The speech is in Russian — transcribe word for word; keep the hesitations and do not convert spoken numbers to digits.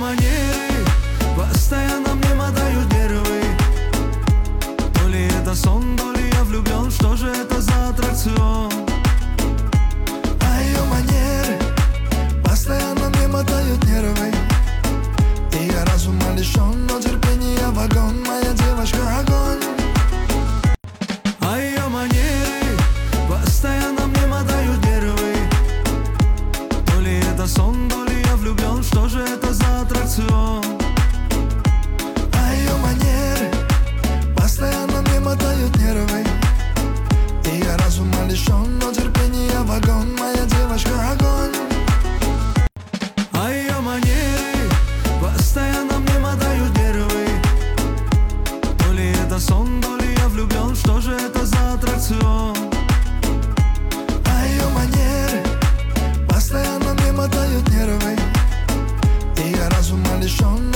манеры постоянно мне мотают нервы. То ли это сон, то ли я влюблен. Что же это за аттракцион? А ее манеры постоянно мне мотают нервы. И я разума лишен, но терпения вагон. Моя девочка огонь. А ее манеры постоянно мне мотают нервы. То ли это сон, то ли я влюблен. Что же это за аттракцион? А ее манеры постоянно мне мотают нервы. И я разума лишен, но терпения вагон. Моя девочка огонь. А ее манеры постоянно мне мотают нервы. То ли это сон, то ли я влюблен. Что же это за аттракцион? А ее манеры постоянно мне мотают нервы. И я разума лишен,